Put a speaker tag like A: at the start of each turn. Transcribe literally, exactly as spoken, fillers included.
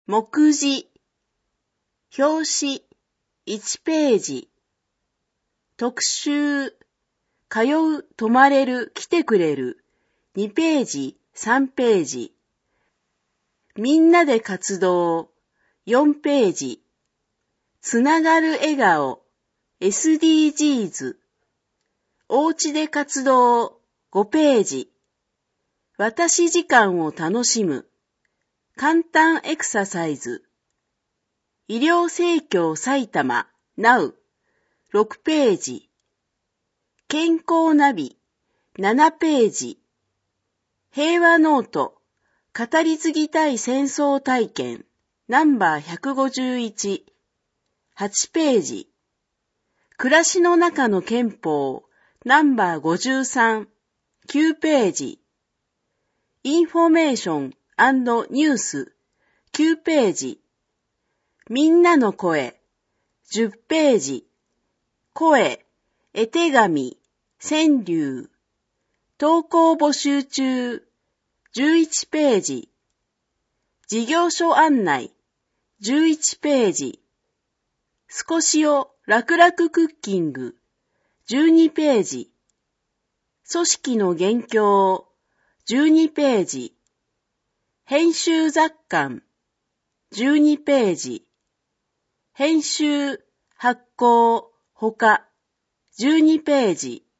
A: 目次、表紙、いちページ、特集、通う、泊まれる、来てくれる、にページ、さんページ、みんなで活動、よんページ、つながる笑顔、エスディージーズ、おうちで活動、ごページ、私時間を楽しむ、簡単エクササイズ、医療生協埼玉、ナウ、ろくページ、健康ナビ、ななページ、平和ノート、語り継ぎたい戦争体験、ナンバーひゃくごじゅういち、はちページ、暮らしの中の憲法、ナンバーごじゅうさん、きゅうページ、インフォメーション&ニュース、きゅうページ、みんなの声、じゅっページ、声、絵手紙、川柳、投稿募集中、じゅういちページ、事業所案内、じゅういちページ、少しを楽々クッキング、じゅうにページ、組織の元凶、じゅうにページ、編集雑感、じゅうにページ、編集、発行、ほか、じゅうにページ、